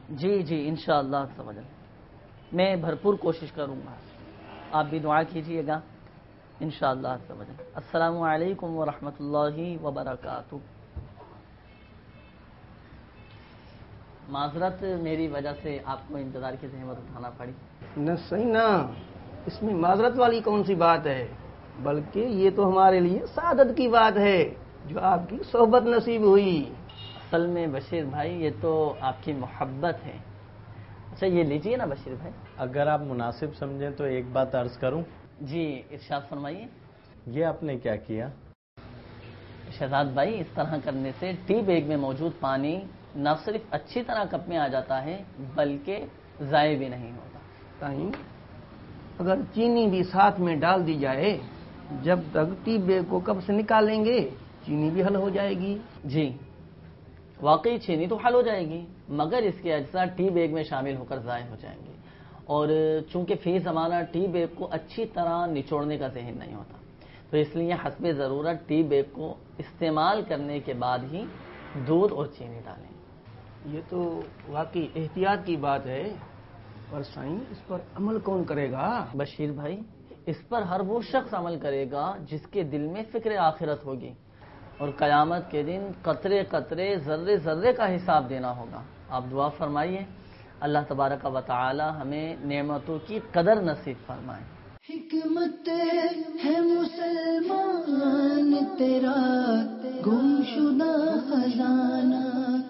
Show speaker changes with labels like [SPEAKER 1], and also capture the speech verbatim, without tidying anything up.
[SPEAKER 1] جی جی انشاءاللہ سمجھ میں بھرپور کوشش کروں گا. آپ بھی دعا کیجیے گا انشاءاللہ سمجھ. السلام علیکم ورحمۃ اللہ وبرکاتہ. معذرت میری وجہ سے آپ کو انتظار کی زحمت اٹھانا پڑی.
[SPEAKER 2] نہ صحیح نا، اس میں معذرت والی کون سی بات ہے، بلکہ یہ تو ہمارے لیے سعادت کی بات ہے جو آپ کی صحبت نصیب ہوئی.
[SPEAKER 1] اصل میں بشیر بھائی یہ تو آپ کی محبت ہے. اچھا یہ لیجیے نا بشیر بھائی.
[SPEAKER 3] اگر آپ مناسب سمجھیں تو ایک بات عرض کروں.
[SPEAKER 1] جی ارشاد فرمائیے.
[SPEAKER 3] یہ آپ نے کیا کیا؟
[SPEAKER 1] شہزاد بھائی اس طرح کرنے سے ٹی بیگ میں موجود پانی نہ صرف اچھی طرح کپ میں آ جاتا ہے بلکہ ضائع بھی نہیں ہوتا.
[SPEAKER 2] تائیں اگر چینی بھی ساتھ میں ڈال دی جائے، جب تک ٹی بیگ کو کپ سے نکالیں گے چینی بھی حل ہو جائے گی.
[SPEAKER 1] جی واقعی چینی تو حل ہو جائے گی، مگر اس کے اجزاء ٹی بیگ میں شامل ہو کر ضائع ہو جائیں گے. اور چونکہ فی زمانہ ٹی بیگ کو اچھی طرح نچوڑنے کا ذہن نہیں ہوتا، تو اس لیے حسب ضرورت ٹی بیگ کو استعمال کرنے کے بعد ہی دودھ اور چینی ڈالیں.
[SPEAKER 2] یہ تو واقعی احتیاط کی بات ہے، پر سائیں اس پر عمل کون کرے گا؟
[SPEAKER 1] بشیر بھائی اس پر ہر وہ شخص عمل کرے گا جس کے دل میں فکر آخرت ہوگی، اور قیامت کے دن قطرے قطرے ذرے ذرے کا حساب دینا ہوگا. آپ دعا فرمائیے اللہ تبارک و تعالی ہمیں نعمتوں کی قدر نصیب فرمائے.
[SPEAKER 4] حکمت ہے مسلمان تیرا گم شدہ خزانہ